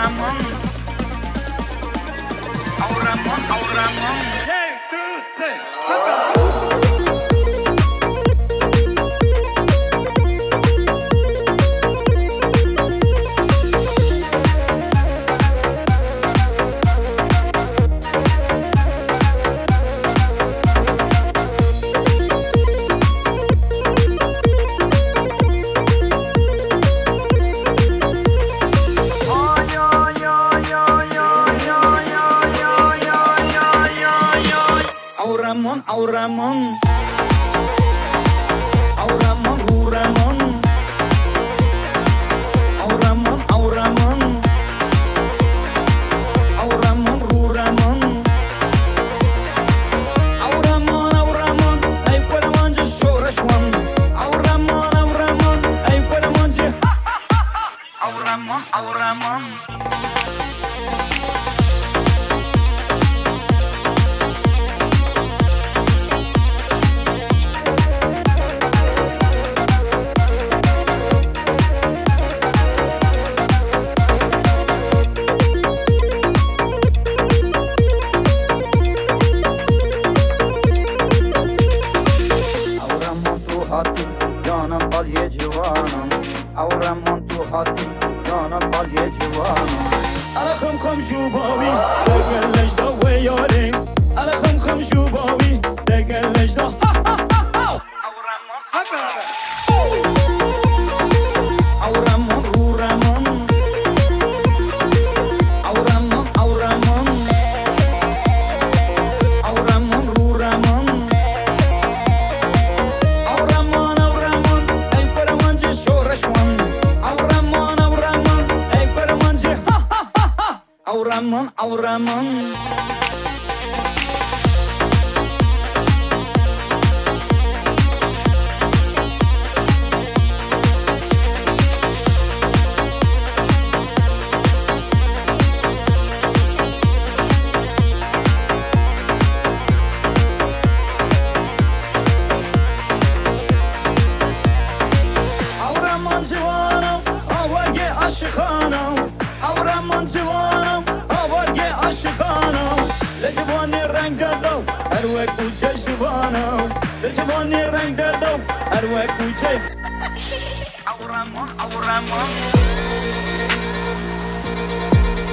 Auramon, Auramon, Auramon. 1, 2, 3. Auramon, Auramon, Ruramon, Auramon, Auramon, Auramon, Ruramon, Auramon, Auramon, ay puedo just shorashwan, Auramon, Auramon, ay puedo just Auramon, Auramon. جانم بالای جوانم Auramon تو حاتی جانم بالای جوانم على خم شوباوي دقلش دا ويالي على خم شوباوي دقلش دا Auramon Auramon Ruramon Auramon Auramon Auramon Ruramon Auramon, Auramon. Auramon civanım, avarge aşıkhanım. Auramon civanım, avarge aşıkhanım. Le civani renk dado, her vek uçe civanım. Le civani renk dado, her vek uçe. Auramon, Auramon.